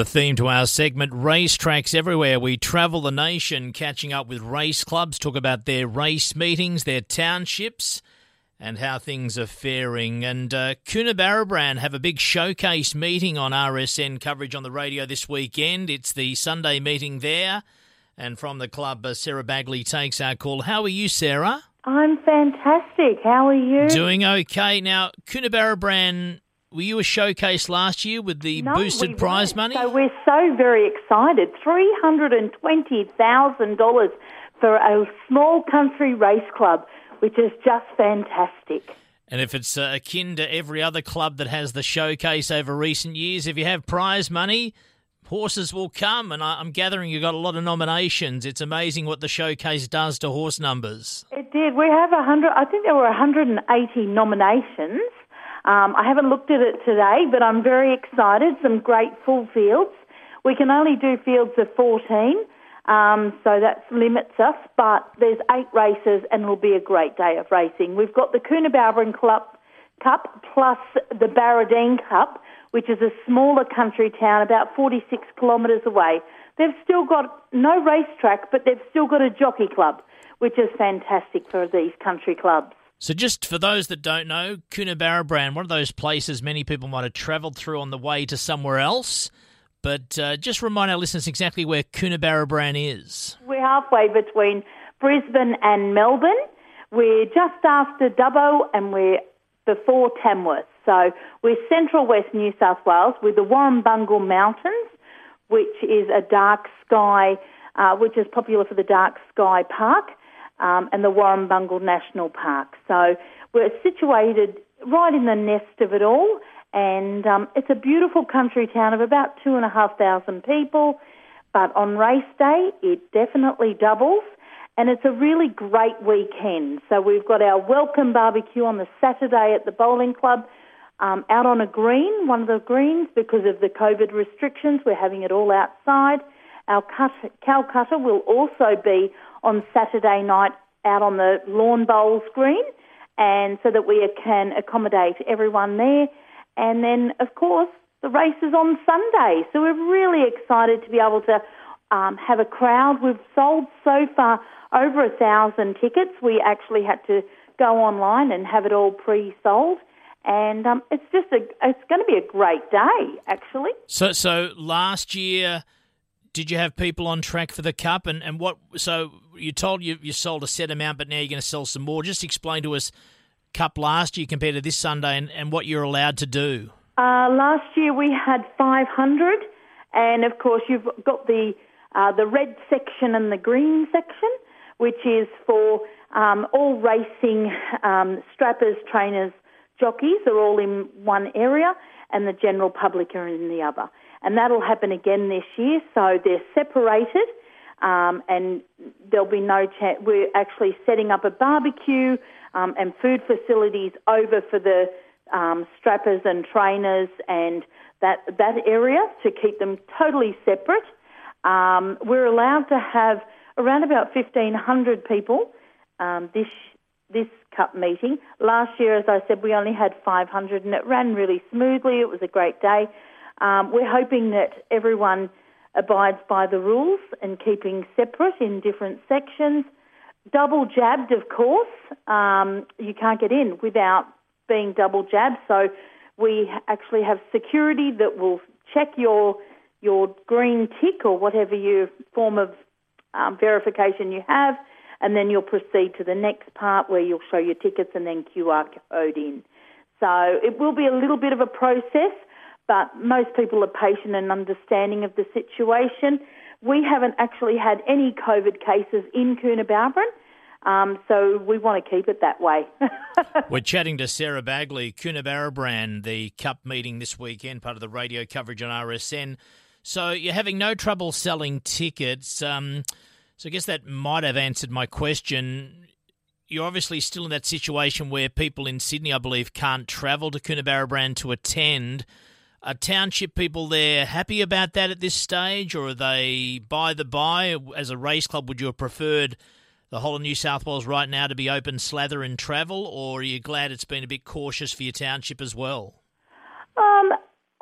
the theme to our segment, racetracks everywhere. We travel the nation catching up with race clubs, talk about their race meetings, their townships, and how things are faring. And Coonabarabran have a big showcase meeting on RSN coverage on the radio this weekend. It's the Sunday meeting there. And from the club, Sarah Bagley takes our call. How are you, Sarah? I'm fantastic. How are you? Doing okay. Now, Coonabarabran, were you a showcase last year with the boosted prize money? So we're so very excited. $320,000 for a small country race club, which is just fantastic. And if it's akin to every other club that has the showcase over recent years, if you have prize money, horses will come. And I'm gathering you've got a lot of nominations. It's amazing what the showcase does to horse numbers. It did. We have I think there were 180 nominations. I haven't looked at it today, but I'm very excited. Some great full fields. We can only do fields of 14, so that limits us, but there's 8 races and it'll be a great day of racing. We've got the Coonabarabran Cup plus the Barradine Cup, which is a smaller country town about 46 kilometres away. They've still got no racetrack, but they've still got a jockey club, which is fantastic for these country clubs. So just for those that don't know, Coonabarabran, one of those places many people might have travelled through on the way to somewhere else, but just remind our listeners exactly where Coonabarabran is. We're halfway between Brisbane and Melbourne. We're just after Dubbo and we're before Tamworth. So we're central west New South Wales with the Warrumbungle Mountains, which is a dark sky, which is popular for the Dark Sky Park. And the Warrumbungle National Park. So we're situated right in the nest of it all, and it's a beautiful country town of about 2,500 people, but on race day it definitely doubles, and it's a really great weekend. So we've got our welcome barbecue on the Saturday at the bowling club, out on a green, one of the greens, because of the COVID restrictions. We're having it all outside. Our Calcutta will also be on Saturday night out on the lawn bowls green, and so that we can accommodate everyone there. And then, of course, the race is on Sunday. So we're really excited to be able to have a crowd. We've sold so far over 1,000 tickets. We actually had to go online and have it all pre-sold. And it's going to be a great day, actually. So last year, did you have people on track for the Cup? And what? So you told you sold a set amount, but now you're going to sell some more. Just explain to us Cup last year compared to this Sunday and what you're allowed to do. Last year we had 500, and of course you've got the red section and the green section, which is for all racing strappers, trainers, jockeys are all in one area, and the general public are in the other. And that'll happen again this year, so they're separated, and there'll be no chance. We're actually setting up a barbecue and food facilities over for the strappers and trainers and that area to keep them totally separate. We're allowed to have around about 1,500 people this Cup meeting. Last year, as I said, we only had 500, and it ran really smoothly. It was a great day. We're hoping that everyone abides by the rules and keeping separate in different sections. Double jabbed, of course. You can't get in without being double jabbed. So we actually have security that will check your green tick or whatever your form of verification you have, and then you'll proceed to the next part where you'll show your tickets and then QR code in. So it will be a little bit of a process, but most people are patient and understanding of the situation. We haven't actually had any COVID cases in Coonabarabran, so we want to keep it that way. We're chatting to Sarah Bagley, Coonabarabran, the Cup meeting this weekend, part of the radio coverage on RSN. So you're having no trouble selling tickets. So I guess that might have answered my question. You're obviously still in that situation where people in Sydney, I believe, can't travel to Coonabarabran to attend. Are township people there happy about that at this stage, or are they by the by? As a race club, would you have preferred the whole of New South Wales right now to be open slather and travel, or are you glad it's been a bit cautious for your township as well?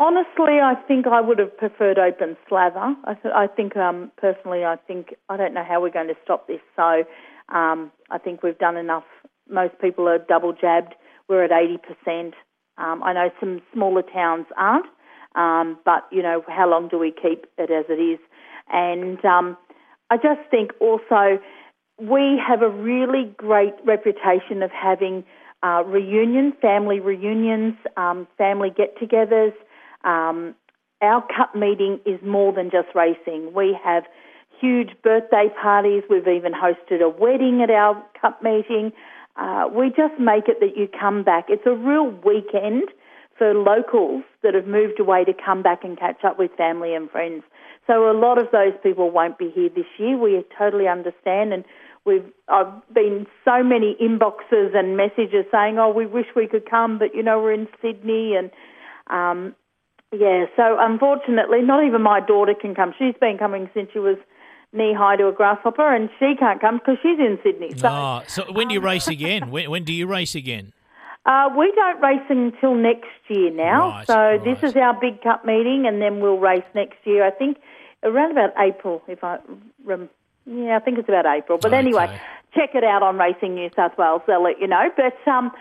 Honestly, I think I would have preferred open slather. I think personally, I don't know how we're going to stop this. So I think we've done enough. Most people are double jabbed. We're at 80%. I know some smaller towns aren't, but, how long do we keep it as it is? And I just think also we have a really great reputation of having reunions, family reunions, family get-togethers. Our cup meeting is more than just racing. We have huge birthday parties. We've even hosted a wedding at our cup meeting. We just make it that you come back. It's a real weekend for locals that have moved away to come back and catch up with family and friends. So a lot of those people won't be here this year. We totally understand, and I've been so many inboxes and messages saying, we wish we could come, but, we're in Sydney. And, so unfortunately, not even my daughter can come. She's been coming since she was knee-high to a grasshopper, and she can't come because she's in Sydney. So when do you race again? When do you race again? We don't race until next year now. Right. This is our big cup meeting, and then we'll race next year, I think, around about April, I think it's about April. But anyway, check it out on Racing New South Wales. They'll let you know. But, so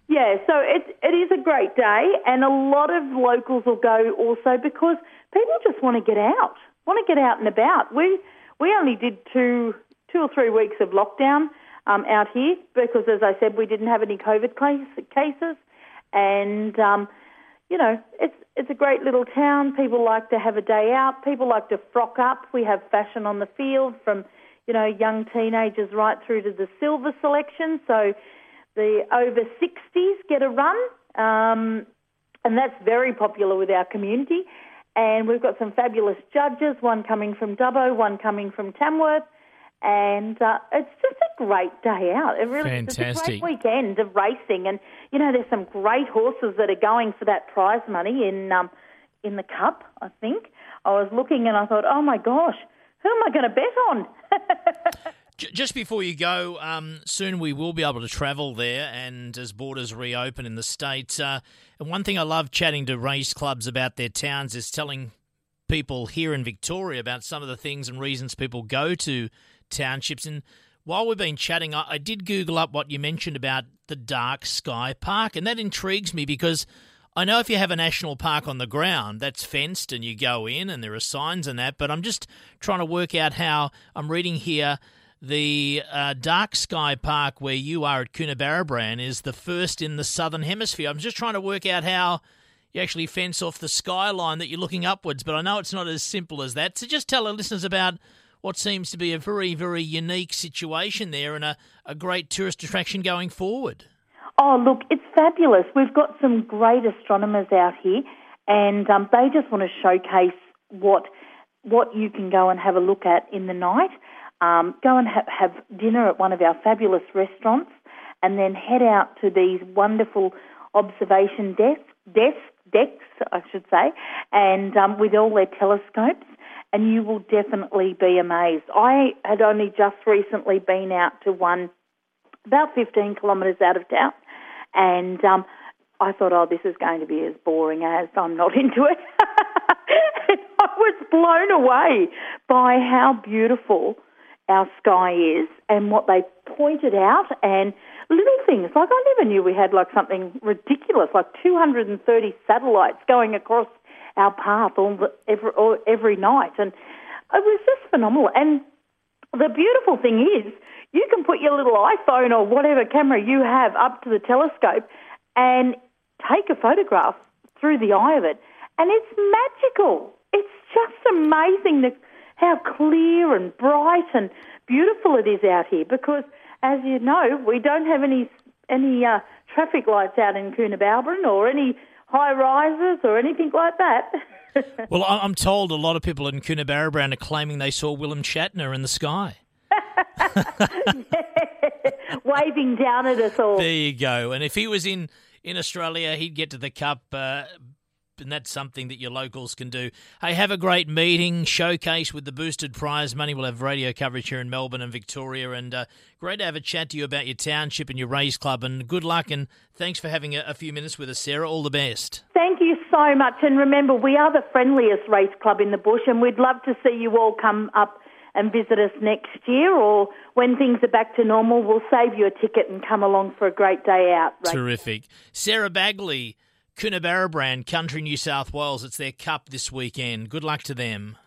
it is a great day, and a lot of locals will go also because people just want to get out and about. We only did two or 3 weeks of lockdown out here because, as I said, we didn't have any COVID cases. And, it's a great little town. People like to have a day out. People like to frock up. We have fashion on the field from, young teenagers right through to the silver selection. So the over 60s get a run, and that's very popular with our community. And we've got some fabulous judges, one coming from Dubbo, one coming from Tamworth. And it's just a great day out. Fantastic. It's a great weekend of racing. And, there's some great horses that are going for that prize money in the Cup, I think. I was looking and I thought, oh, my gosh, who am I going to bet on? Just before you go, soon we will be able to travel there, and as borders reopen in the States. And one thing I love chatting to race clubs about their towns is telling people here in Victoria about some of the things and reasons people go to townships. And while we've been chatting, I did Google up what you mentioned about the Dark Sky Park, and that intrigues me because I know if you have a national park on the ground, that's fenced and you go in and there are signs and that, but I'm just trying to work out how, I'm reading here, the Dark Sky Park where you are at Coonabarabran is the first in the Southern Hemisphere. I'm just trying to work out how you actually fence off the skyline that you're looking upwards, but I know it's not as simple as that. So just tell our listeners about what seems to be a very, very unique situation there and a great tourist attraction going forward. Oh, look, it's fabulous. We've got some great astronomers out here, and they just want to showcase what you can go and have a look at in the night. Go and have dinner at one of our fabulous restaurants, and then head out to these wonderful observation decks, I should say, and with all their telescopes, and you will definitely be amazed. I had only just recently been out to one about 15 kilometres out of town, and I thought, this is going to be as boring as, I'm not into it. I was blown away by how beautiful our sky is and what they pointed out, and little things like I never knew we had something ridiculous, like 230 satellites going across our path every night, and it was just phenomenal. And the beautiful thing is you can put your little iPhone or whatever camera you have up to the telescope and take a photograph through the eye of it, and it's magical. It's just amazing how clear and bright and beautiful it is out here because, as you know, we don't have any traffic lights out in Coonabarabran or any high-rises or anything like that. Well, I'm told a lot of people in Coonabarabran are claiming they saw William Shatner in the sky. Waving down at us all. There you go. And if he was in Australia, he'd get to the Cup that's something that your locals can do. Hey, have a great meeting, showcase with the boosted prize money. We'll have radio coverage here in Melbourne and Victoria, and great to have a chat to you about your township and your race club, and good luck, and thanks for having a few minutes with us, Sarah. All the best. Thank you so much, and remember, we are the friendliest race club in the bush, and we'd love to see you all come up and visit us next year, or when things are back to normal, we'll save you a ticket and come along for a great day out. Terrific. Sarah Bagley, Coonabarabran, Country New South Wales. It's their cup this weekend. Good luck to them.